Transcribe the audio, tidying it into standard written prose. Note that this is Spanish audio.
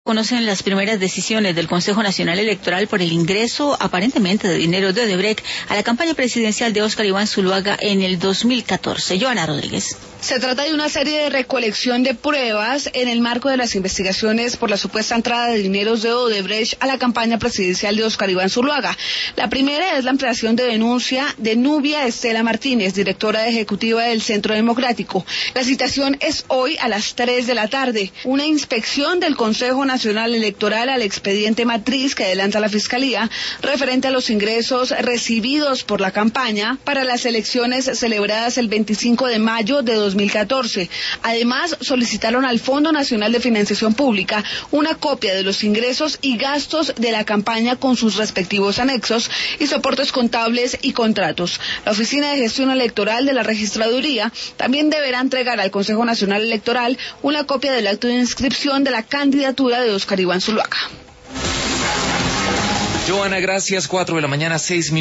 Conocen las primeras decisiones del Consejo Nacional Electoral por el ingreso aparentemente de dinero de Odebrecht a la campaña presidencial de Óscar Iván Zuluaga en el 2014. Joana Rodríguez. Se trata de una serie de recolección de pruebas en el marco de las investigaciones por la supuesta entrada de dineros de Odebrecht a la campaña presidencial de Óscar Iván Zuluaga. La primera es la ampliación de denuncia de Nubia Estela Martínez, directora ejecutiva del Centro Democrático. La citación es hoy a las 3 de la tarde. Una inspección del Consejo Nacional Electoral al expediente matriz que adelanta la Fiscalía referente a los ingresos recibidos por la campaña para las elecciones celebradas el 25 de mayo de 2014. Además, solicitaron al Fondo Nacional de Financiación Pública una copia de los ingresos y gastos de la campaña con sus respectivos anexos y soportes contables y contratos. La Oficina de Gestión Electoral de la Registraduría también deberá entregar al Consejo Nacional Electoral una copia del acto de inscripción de la candidatura de Óscar Iván Zuluaga. Joana, gracias. 4 de la mañana, 6 minutos.